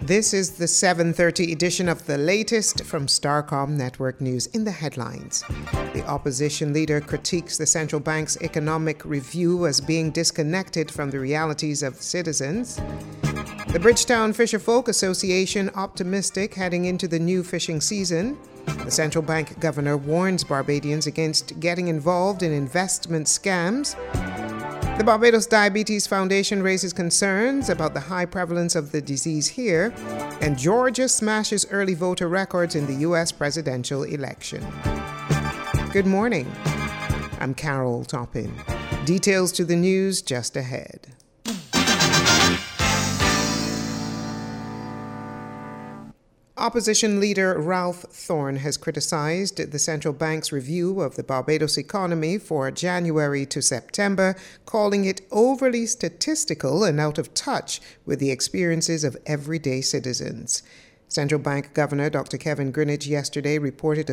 This is the 7:30 edition of the latest from Starcom Network News. In the headlines, the opposition leader critiques the central bank's economic review as being disconnected from the realities of citizens. The Bridgetown Fisherfolk Association optimistic heading into the new fishing season. The central bank governor warns Barbadians against getting involved in investment scams. The Barbados Diabetes Foundation raises concerns about the high prevalence of the disease here, and Georgia smashes early voter records in the U.S. presidential election. Good morning. I'm Carol Toppin. Details to the news just ahead. Opposition leader Ralph Thorne has criticized the central bank's review of the Barbados economy for January to September, calling it overly statistical and out of touch with the experiences of everyday citizens. Central Bank Governor Dr. Kevin Greenidge yesterday reported a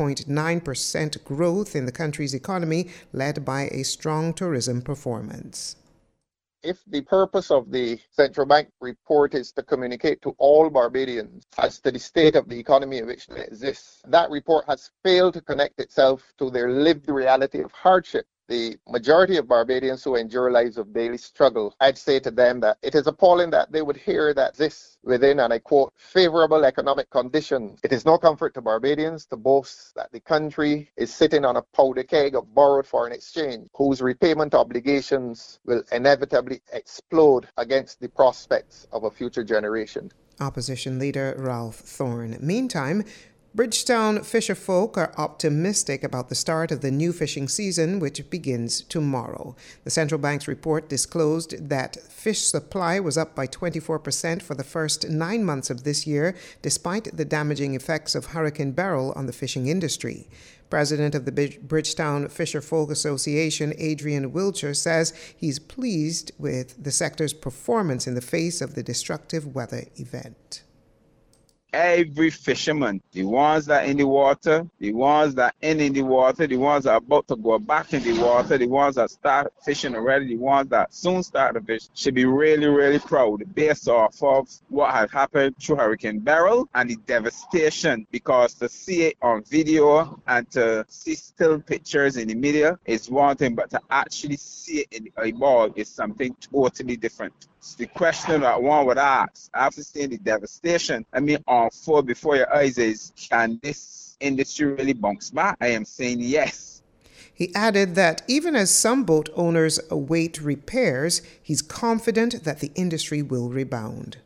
3.9% growth in the country's economy, led by a strong tourism performance. If the purpose of the central bank report is to communicate to all Barbadians as to the state of the economy in which they exist, that report has failed to connect itself to their lived reality of hardship. The majority of Barbadians who endure lives of daily struggle, I'd say to them that it is appalling that they would hear that this within, and I quote, favorable economic conditions. It is no comfort to Barbadians to boast that the country is sitting on a powder keg of borrowed foreign exchange, whose repayment obligations will inevitably explode against the prospects of a future generation. Opposition leader Ralph Thorne. Meantime, Bridgetown fisherfolk are optimistic about the start of the new fishing season, which begins tomorrow. The central bank's report disclosed that fish supply was up by 24% for the first 9 months of this year, despite the damaging effects of Hurricane Beryl on the fishing industry. President of the Bridgetown Fisherfolk Association, Adrian Wiltshire, says he's pleased with the sector's performance in the face of the destructive weather event. Every fisherman, the ones that are in the water, the ones that are in the water, the ones that are about to go back in the water, the ones that start fishing already, the ones that soon start to fish, should be really, really proud based off of what had happened through Hurricane Beryl and the devastation, because to see it on video and to see still pictures in the media is one thing, but to actually see it in the eyeball is something totally different. The question that one would ask after seeing the devastation, unfold before your eyes is, can this industry really bounce back? I am saying yes. He added that even as some boat owners await repairs, he's confident that the industry will rebound.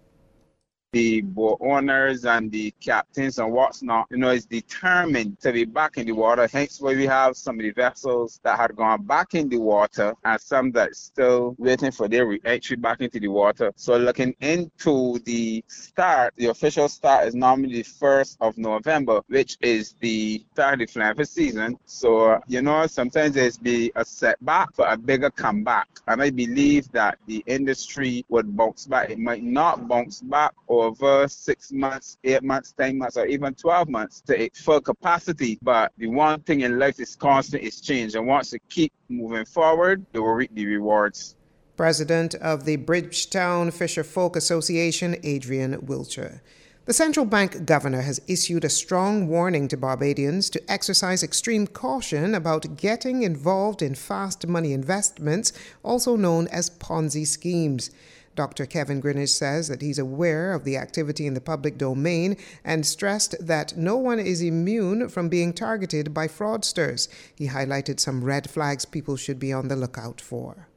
The boat owners and the captains and what's not, is determined to be back in the water. Hence why we have some of the vessels that had gone back in the water and some that are still waiting for their re-entry back into the water. So looking into the start, the official start is normally the 1st of November, which is the start of the flying season. So, sometimes there's be a setback for a bigger comeback. And I believe that the industry would bounce back. It might not bounce back over 6 months, 8 months, 10 months, or even 12 months to its full capacity. But the one thing in life is constant, is change. And once you keep moving forward, you will reap the rewards. President of the Bridgetown Fisherfolk Association, Adrian Wiltshire. The central bank governor has issued a strong warning to Barbadians to exercise extreme caution about getting involved in fast money investments, also known as Ponzi schemes. Dr. Kevin Greenidge says that he's aware of the activity in the public domain and stressed that no one is immune from being targeted by fraudsters. He highlighted some red flags people should be on the lookout for.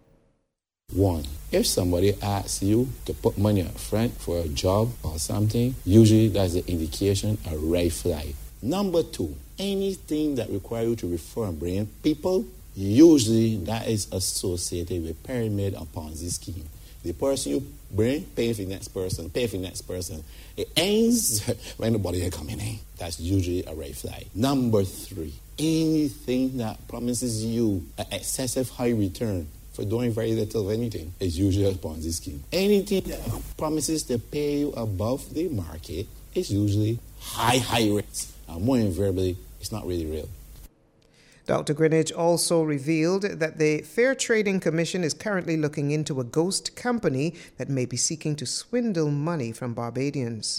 1. If somebody asks you to put money up front for a job or something, usually that's an indication, a red flag. Number 2, anything that requires you to refer and bring in people, usually that is associated with pyramid or Ponzi scheme. The person you bring, pay for the next person, pay for the next person. It ends when nobody is coming in. That's usually a red flag. Number 3, anything that promises you an excessive high return for doing very little of anything is usually a Ponzi scheme. Anything that promises to pay you above the market is usually high risk. And more invariably, it's not really real. Dr. Greenidge also revealed that the Fair Trading Commission is currently looking into a ghost company that may be seeking to swindle money from Barbadians.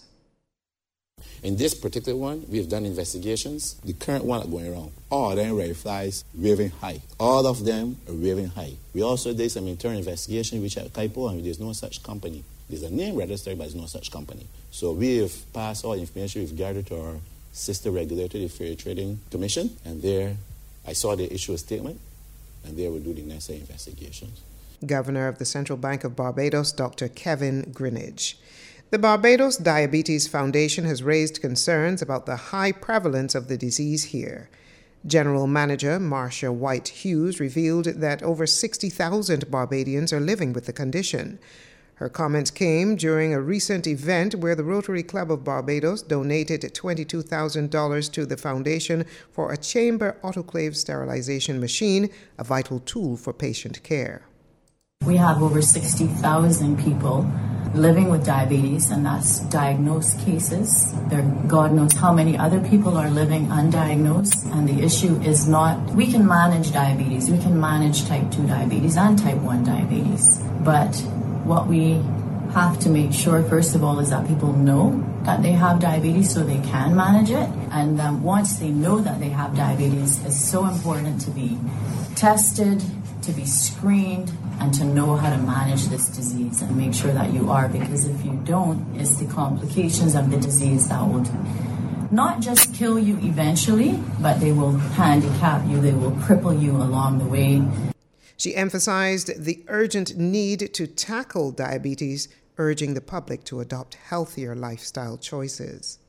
In this particular one, we have done investigations. The current one are going around. All of them red flags waving high. All of them are waving high. We also did some internal investigation which at Kaipo, and there's no such company. There's a name registered, but there's no such company. So we have passed all the information we've gathered to our sister regulator, the Fair Trading Commission, and there I saw they issue a statement, and there will do the necessary investigations. Governor of the Central Bank of Barbados, Dr. Kevin Greenidge. The Barbados Diabetes Foundation has raised concerns about the high prevalence of the disease here. General Manager Marcia White Hughes revealed that over 60,000 Barbadians are living with the condition. Her comments came during a recent event where the Rotary Club of Barbados donated $22,000 to the foundation for a chamber autoclave sterilization machine, a vital tool for patient care. We have over 60,000 people living with diabetes, and that's diagnosed cases. God knows how many other people are living undiagnosed, and the issue is not, we can manage diabetes, we can manage type 2 diabetes and type 1 diabetes, but what we have to make sure, first of all, is that people know that they have diabetes so they can manage it. And once they know that they have diabetes, it's so important to be tested, to be screened, and to know how to manage this disease and make sure that you are, because if you don't, it's the complications of the disease that will not just kill you eventually, but they will handicap you, they will cripple you along the way. She emphasized the urgent need to tackle diabetes, urging the public to adopt healthier lifestyle choices.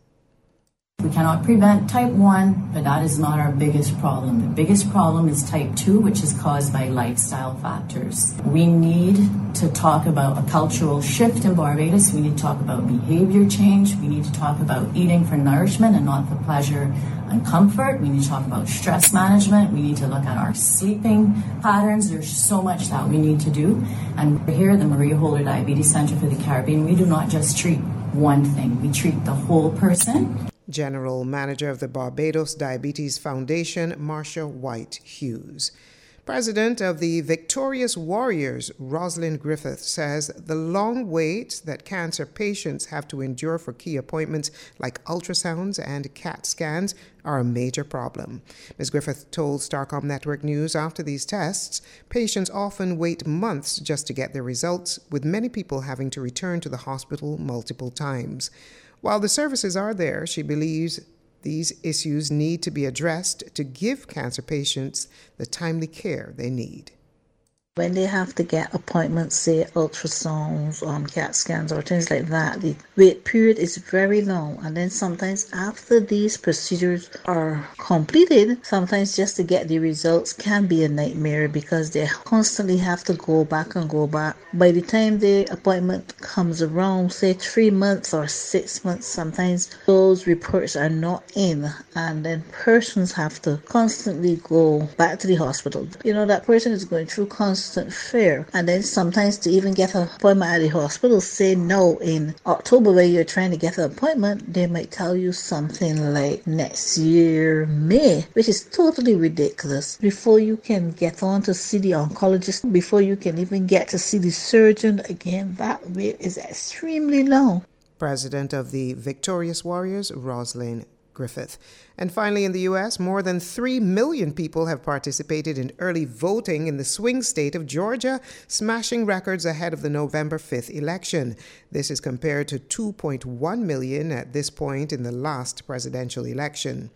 We cannot prevent type 1, but that is not our biggest problem. The biggest problem is type 2, which is caused by lifestyle factors. We need to talk about a cultural shift in Barbados. We need to talk about behavior change. We need to talk about eating for nourishment and not for pleasure and comfort. We need to talk about stress management. We need to look at our sleeping patterns. There's so much that we need to do. And here at the Maria Holder Diabetes Center for the Caribbean, we do not just treat one thing. We treat the whole person. General Manager of the Barbados Diabetes Foundation, Marcia White Hughes. President of the Victorious Warriors, Rosalind Griffith, says the long wait that cancer patients have to endure for key appointments like ultrasounds and CAT scans are a major problem. Ms. Griffith told Starcom Network News after these tests, patients often wait months just to get their results, with many people having to return to the hospital multiple times. While the services are there, she believes these issues need to be addressed to give cancer patients the timely care they need. When they have to get appointments, say ultrasounds, CAT scans or things like that, the wait period is very long. And then sometimes after these procedures are completed, sometimes just to get the results can be a nightmare because they constantly have to go back and go back. By the time the appointment comes around, say 3 months or 6 months, sometimes those reports are not in. And then persons have to constantly go back to the hospital. You know, that person is going through constant fear, and then sometimes to even get an appointment at the hospital, say no in October where you're trying to get an appointment, they might tell you something like next year May, which is totally ridiculous. Before you can get on to see the oncologist, before you can even get to see the surgeon, again, that wait is extremely long. President of the Victorious Warriors, Rosalind Griffith. And finally, in the U.S., more than 3 million people have participated in early voting in the swing state of Georgia, smashing records ahead of the November 5th election. This is compared to 2.1 million at this point in the last presidential election.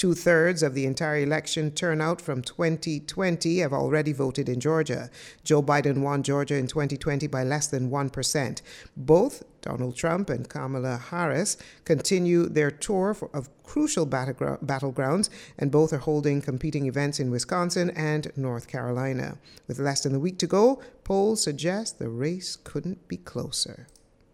2/3 of the entire election turnout from 2020 have already voted in Georgia. Joe Biden won Georgia in 2020 by less than 1%. Both Donald Trump and Kamala Harris continue their tour of crucial battlegrounds, and both are holding competing events in Wisconsin and North Carolina. With less than a week to go, polls suggest the race couldn't be closer.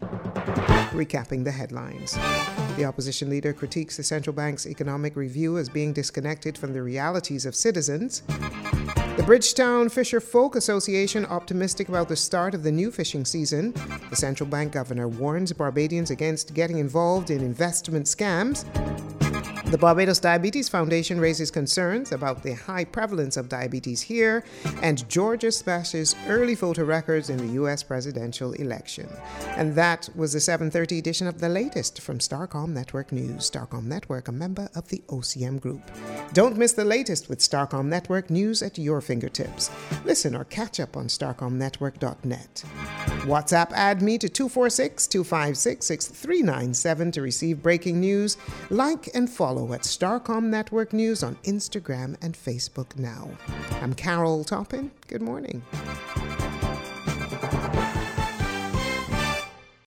Recapping the headlines. The opposition leader critiques the central bank's economic review as being disconnected from the realities of citizens. The Bridgetown Fisher Folk Association optimistic about the start of the new fishing season. The central bank governor warns Barbadians against getting involved in investment scams. The Barbados Diabetes Foundation raises concerns about the high prevalence of diabetes here, and Georgia smashes early voter records in the U.S. presidential election. And that was the 7:30 edition of the latest from Starcom Network News. Starcom Network, a member of the OCM Group. Don't miss the latest with Starcom Network News at your fingertips. Listen or catch up on starcomnetwork.net. WhatsApp add me to 246-256-6397 to receive breaking news. Like and follow at Starcom Network News on Instagram and Facebook now. I'm Carol Toppin. Good morning.